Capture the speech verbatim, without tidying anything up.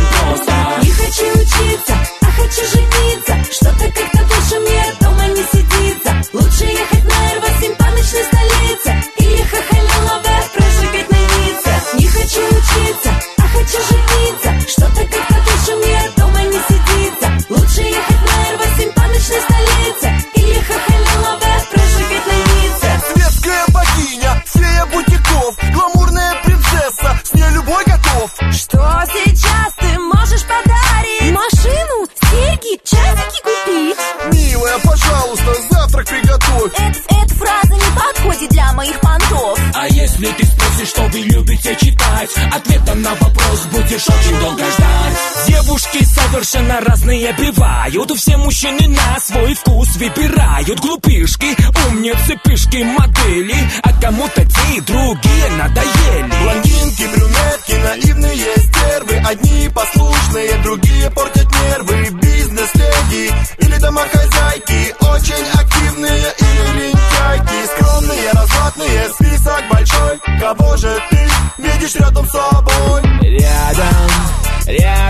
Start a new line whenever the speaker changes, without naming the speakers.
просто.
Не хочу учиться, а хочу жениться. Что-то как-то больше мне дома не сидится. Лучше ехать на эр восемь по ночной столице или хахалялове прожигать на Ницце. Не хочу учиться, а хочу жениться. Что-то как-то больше мне дома не сидится. Лучше ехать на эр восемь по ночной столице или хахалялове прожигать на Ницце.
Светская богиня, фея бутиков, гламурная принцесса, с ней любой готов.
Что сейчас ты можешь подарить? Машину, серьги, часики купить?
Милая, пожалуйста, завтрак приготовь.
Эт, эта фраза не подходит для моих понтов.
А если ты спросишь, что вы любите читать, ответом на вопрос будешь очень долго ждать. Девушки совершенно разные бывают. Все мужчины на свой вкус выбирают. Глупышки, умницы, пышки, модели. А кому-то те и другие надоели.
Блондинки, брюнетки, наивные стервы. Одни послушные, другие портят нервы. Бизнес-леди или домохозяйки, очень активные или лентяйки. Скромные, развратные, список большой. Кого же ты видишь рядом с собой?
Рядом, рядом